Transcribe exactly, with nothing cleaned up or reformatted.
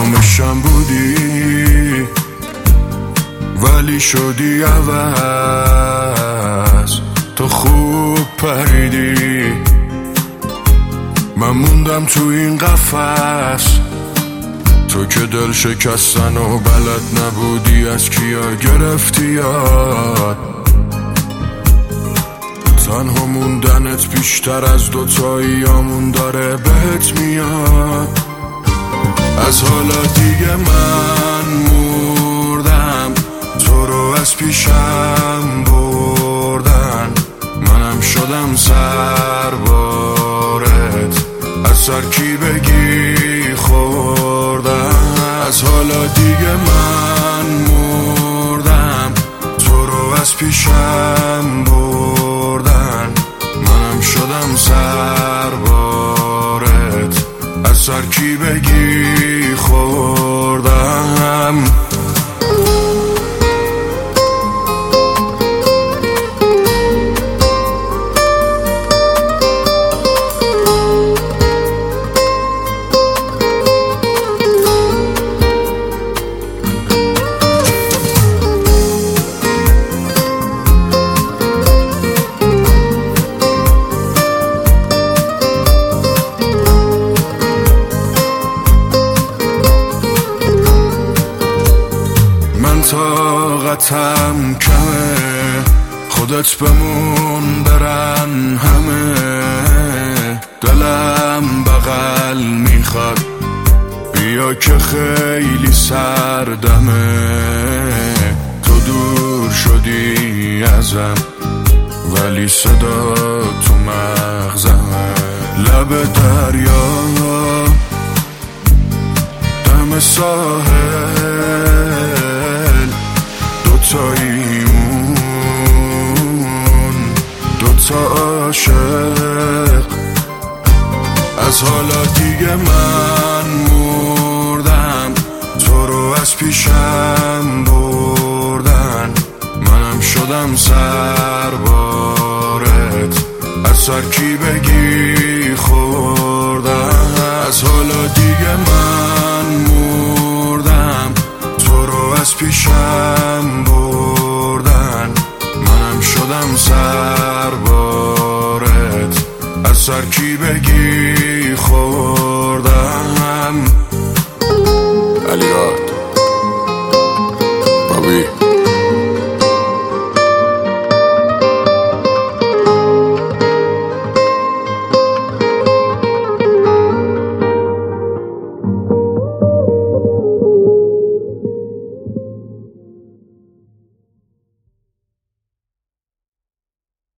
آرامشم بودی ولی شدی عوض. تو خوب پریدی من موندم تو این قفس. تو که دل شکستن و بلد نبودی از کیا گرفتی یاد. تنها موندنت بیشتر از دوتاییامون داره بهت میاد. از حالا دیگه من مردم تو رو از پیشم بردن. منم شدم سربارت از سر کی بگی خوردم. از حالا دیگه من مردم تو رو از پیشم بردن. منم شدم سربارت از سر کی بگی خوردم. طاقتم کمه خودت بمون برن همه. دلم بغل میخواد بیا که خیلی سردمه. تو دور شدی ازم ولی صدا تو مغزمه. لب دریا دم ساحل دوتاییمون دوتا عاشق. از حالا دیگه من مردم تو رو از پیشم بردن. منم شدم سربارت از سر کی بگی خوردم. از حالا دیگه من مردم تو رو از پیشم بردن. منم شدم سربارت از سر کی بگی خوردم.